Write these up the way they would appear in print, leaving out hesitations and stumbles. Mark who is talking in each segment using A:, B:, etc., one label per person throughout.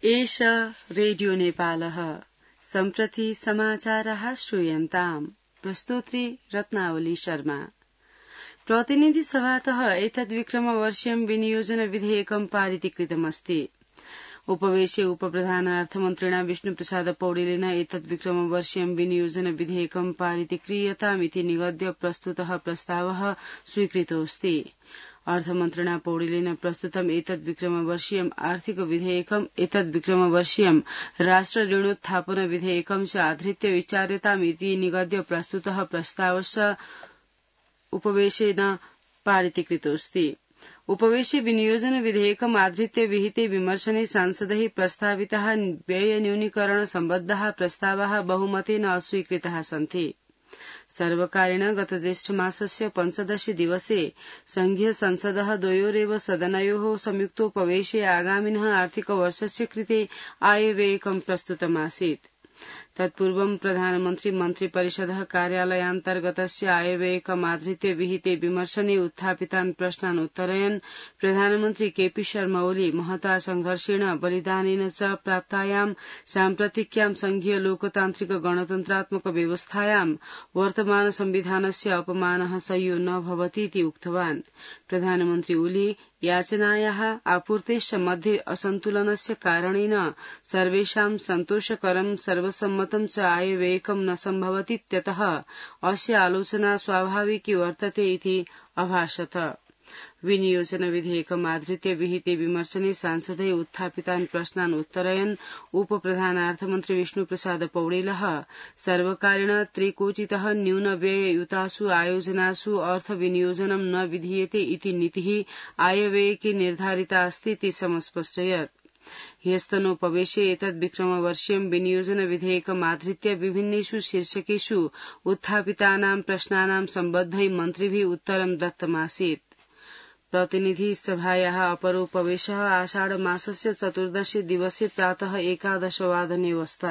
A: एष रेडियो नेपालः सम्प्रति समाचारः श्रूयन्ताम्। प्रस्तोत्री रत्नावली शर्मा। प्रतिनिधि सभातः एतद्विक्रमवर्ष्यं विनियोजन विधेयकं पारितीकृतमस्ति। उपवेशे उपप्रधान अर्थमन्त्रिणा विष्णुप्रसाद पौडेलेन एतद्विक्रमवर्ष्यं विनियोजन विधेयकं पारितीक्रियतामिति निगद्य प्रस्तुतः प्रस्तावः स्वीकृतोऽस्ति। अर्थमन्त्रिणा पौडेलेन प्रस्तुतम् एतद्विक्रमवर्षीयम् आर्थिक विधेयकम् एतद्विक्रमवर्षीयम् राष्ट्र ऋणोत्थापन विधेयकं च आधृत्य विचार्यतामिति निगद्य प्रस्तुतः प्रस्तावश्च उपवेशेन पारितीकृतोऽस्ति। उपवेशे विनियोजन विधेयकम् आधृत्य विहिते विमर्शने सांसदैः प्रस्ताविताः व्ययन्यूनीकरण सम्बद्धाः प्रस्तावाः बहुमतेन अस्वीकृताः सन्ति। सर्वकारेण गत ज्येष्ठमासस्य 15 दिवसे संघीय संसदः द्वयोरेव सदनयोः संयुक्तोपवेशे आगामिनः आर्थिकवर्षस्य कृते आयव्ययकं प्रस्तुतमासीत्। तत्पूर्वं प्रधानमन्त्री मन्त्रिपरिषदः कार्यालयान्तर्गतस्य आयव्ययकमाधृत्य विहिते विमर्शने उत्थापितान् प्रश्नान् उत्तरयन् प्रधानमन्त्री केपी शर्मा ओली महता संघर्षेण बलिदानेन च प्राप्तायां साम्प्रतिक्यां संघीय लोकतान्त्रिक गणतन्त्रात्मक व्यवस्थायां वर्तमान संविधानस्य अपमानः सह्यो न भवतीति उक्तवान्। प्रधानमन्त्री ओली याचनायाः आपूर्तेश्च मध्ये असन्तुलनस्य कारणेन सर्वेषां सन्तोषकरं सर्वसम्मतं च आयव्ययकं न सम्भवतीत्यतः अस्य आलोचना स्वाभाविकी वर्तते इति अभाषत। विनियोजन विधेयकमाधृत्य विहिते विमर्शने सांसदैः उत्थापितान् प्रश्नान् उत्तरयन् उपप्रधानार्थमन्त्री विष्णुप्रसाद पौडेलः सर्वकारेण त्रिकोटितः न्यूनव्यययुतासु आयोजनासु अर्थविनियोजनं न विधीयते इति नीतिः आयव्ययके निर्धारिता अस्तीति समस्पष्टयत्। ह्यस्तनोपवेशे एतद्विक्रमवर्ष्यं विनियोजन विधेयकमाधृत्य विभिन्नेषु शीर्षकेषु उत्थापितानां प्रश्नानां सम्बद्धैः मन्त्रिभिः उत्तरं दत्तमासीत्। प्रतिनिधि सभायाः अपरोपवेशः आषाढ मासस्य 14 दिवसे प्रातः 11 वादने वस्ता।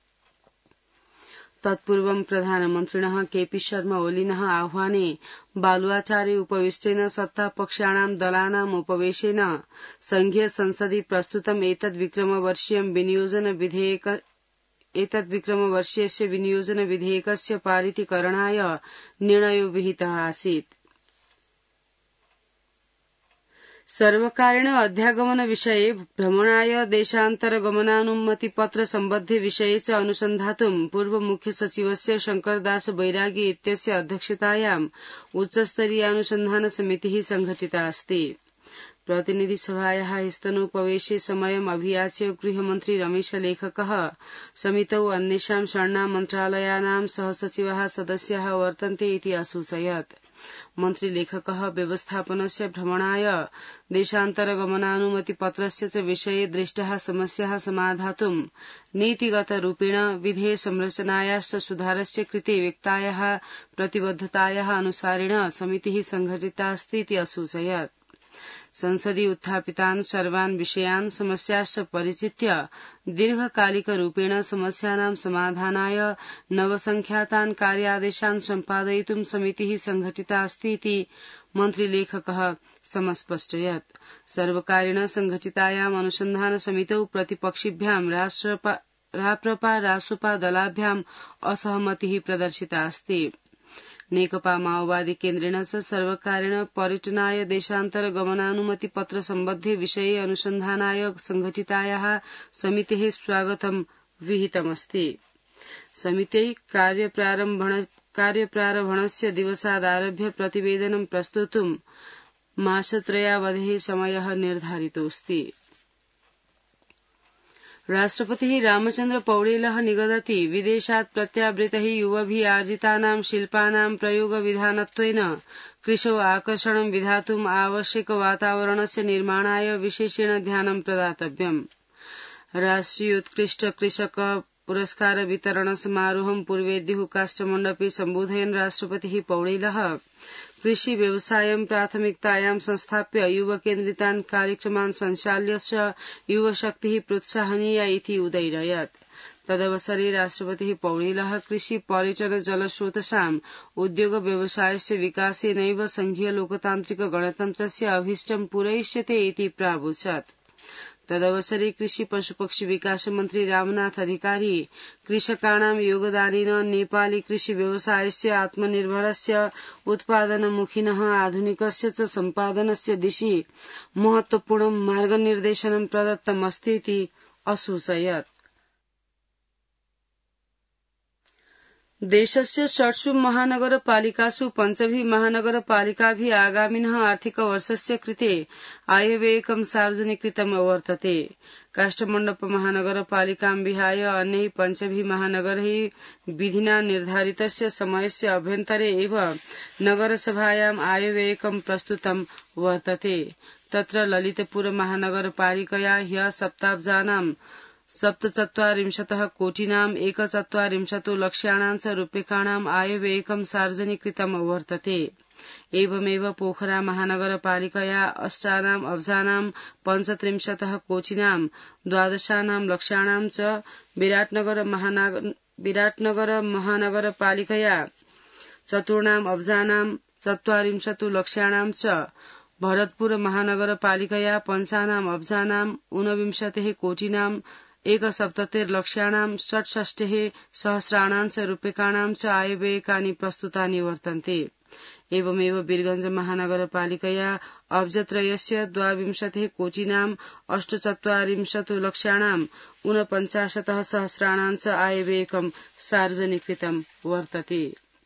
A: तत्पूर्वं प्रधानमन्त्रिणः केपी शर्मा ओलिनः आह्वाने बालुवाचारे उपविष्टेन सत्तापक्षाणां दलानाम् उपवेशेन संघीय संसदि प्रस्तुतम् एतद्विक्रमवर्षीयस्य विनियोजन विधेयकस्य पारितीकरणाय निर्णयो विहितः आसीत्। सर्वकारेण अध्यागमन विषये भ्रमणाय देशान्तरगमनानुमतिपत्र सम्बद्धे विषये च अनुसन्धातुं पूर्व मुख्य सचिवस्य शंकरदास बैरागी इत्यस्य अध्यक्षतायाम् उच्चस्तरीयानुसन्धान समितिः संघटिता अस्ति। प्रतिनिधि सभायाः ह्यस्तनोपवेशे समयम् अभियाच्य गृहमन्त्री रमेश लेखकः समितौ अन्येषां षण्णां मन्त्रालयानां सहसचिवाः सदस्याः वर्तन्ते इति असूचयत्। मन्त्री लेखकः व्यवस्थापनस्य भ्रमणाय देशान्तरगमनानुमतिपत्रस्य च विषये दृष्टाः समस्याः समाधातुं नीतिगतरूपेण विधेय संरचनायाश्च सुधारस्य कृते व्यक्तायाः प्रतिबद्धतायाः अनुसारेण समितिः संघटिता अस्ति इति असूचयत्। संसदि उत्थापितान् सर्वान् विषयान् समस्याश्च परिचित्य दीर्घकालिकरूपेण समस्यानां समाधानाय नवसंख्यातान् कार्यादेशान् सम्पादयितुं समितिः संघटिता अस्ति इति मन्त्री लेखकः समस्पष्टयत्। सर्वकारेण संघटितायाम् अनुसन्धान समितौ प्रतिपक्षिभ्यां राप्रपा रासुपा दलाभ्याम् असहमतिः प्रदर्शिता अस्ति। नेकपा माओवादी केन्द्रेण च सर्वकारेण पर्यटनाय देशान्तरगमनानुमति पत्र सम्बद्धे विषये अनुसन्धानाय संघटितायाः समितेः स्वागतं विहितमस्ति। समित्यै कार्यप्रारम्भणस्य दिवसादारभ्य प्रतिवेदनं प्रस्तोतुं मासत्रयावधेः समयः निर्धारितोऽस्ति। राष्ट्रपतिः रामचन्द्र पौडेलः निगदति विदेशात् प्रत्यावृतैः युवभिः आर्जितानां शिल्पानां प्रयोगविधानत्वेन कृषौ आकर्षणं विधातुम् आवश्यक वातावरणस्य निर्माणाय विशेषेण ध्यानं प्रदातव्यम्। राष्ट्रियोत्कृष्ट कृषक पुरस्कार वितरण समारोहं पूर्वेद्युः काष्ठमण्डपे सम्बोधयन् राष्ट्रपतिः पौडेलः कृषि व्यवसायं प्राथमिकतायां संस्थाप्य युवकेन्द्रितान् कार्यक्रमान् संचाल्य च युवशक्तिः प्रोत्साहनीया इति उदयरयत्। तदवसरे राष्ट्रपतिः पौडेलः कृषि पर्यटन जलस्रोतसाम् उद्योग व्यवसायस्य विकासेनैव संघीय लोकतान्त्रिक गणतन्त्रस्य अभीष्टं पूरयिष्यते इति प्रावोचत्। तदवसरे कृषि पशुपक्षी विकास मन्त्री रामनाथ अधिकारी कृषकाणां योगदानेन नेपाली कृषि व्यवसायस्य आत्मनिर्भरस्य उत्पादनमुखिनः आधुनिकस्य च सम्पादनस्य दिशि महत्वपूर्णं मार्गनिर्देशनं प्रदत्तमस्तीति असूचयत्। देशस्य षट्सु महानगरपालिकासु पञ्चभिः महानगरपालिकाभिः आगामिनः आर्थिकवर्षस्य कृते आयव्ययकं सार्वजनिकृतम् वर्तते। काष्ठमण्डप महानगरपालिकां विहाय अन्यैः पञ्चभिः महानगरैः विधिना निर्धारितस्य समयस्य अभ्यन्तरे एव नगरसभायाम् आयव्ययकं प्रस्तुतं वर्तते। तत्र ललितपुर महानगरपालिकया ह्यः सप्ताब्जानां 47 कोटिनाम् 140 लक्ष्याणां च रूप्यकाणाम् आयव्ययकं सार्वजनिकृतं वर्तते। एवमेव पोखरा महानगरपालिकया 8 अब्जानां 35 कोटिनां 12 लक्ष्याणां च विराटनगर महानगरपालिकया 4 अब्जानां 40 लक्ष्याणां च भरतपुर महानगरपालिकया 5 अब्जानां 29 कोटिनां 170 लक्ष्याणां 66 सहस्राणां च रूप्यकाणां च आयव्ययकानि प्रस्तुतानि वर्तन्ते। एवमेव वीरगंज महानगरपालिकया अब्जत्रयस्य 22 कोटिनां 48 लक्ष्याणां 49 सहस्राणां च आयव्ययकं सार्वजनिकृतं वर्तते।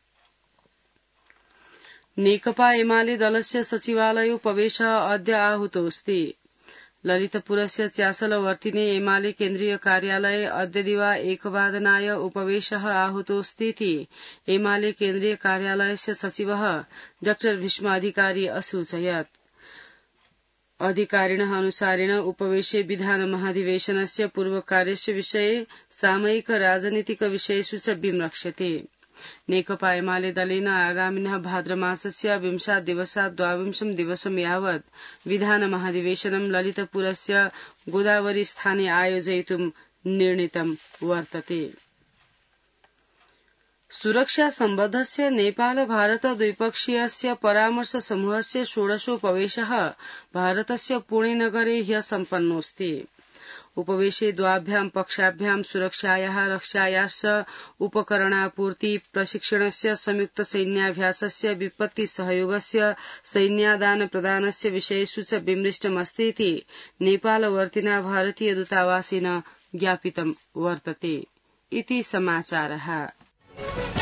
A: नेकपा एमाले दलस्य सचिवालयोपवेशः अद्य आहूतोऽस्ति। ललितपुरस्य च्यासलवर्तिने एमाले केन्द्रीय कार्यालये अद्य दिवा 1:00 उपवेशः आहूतोऽस्तीति एमाले केन्द्रीय कार्यालयस्य सचिवः डॉ भीष्म अधिकारी असूचयत्। अधिकारिणः अनुसारेण उपवेशे विधान महाधिवेशनस्य पूर्वकार्यस्य विषये सामयिक राजनीतिक विषयेषु च विमृक्ष्यते। नेकपा एमाले दलेन आगामिनः भाद्रमासस्य 20 दिवसात् 22 दिवसं यावत् विधान महाधिवेशनं ललितपुरस्य गोदावरी स्थाने आयोजयितुं निर्णीतं वर्तते। सुरक्षा सम्बद्धस्य नेपाल भारत द्विपक्षीयस्य परामर्श समूहस्य 16ओपवेशः भारतस्य पुणे नगरे ह्यः सम्पन्नोऽस्ति। उपवेशे द्वाभ्यां पक्षाभ्यां सुरक्षायाः रक्षायाश्च उपकरणापूर्ति प्रशिक्षणस्य संयुक्त सैन्याभ्यासस्य विपत्ति सहयोगस्य सैन्यादान प्रदानस्य विषयेषु च विमृष्टमस्तीति नेपालवर्तिना भारतीय दूतावासेन ज्ञापितं वर्तते। इति समाचारः।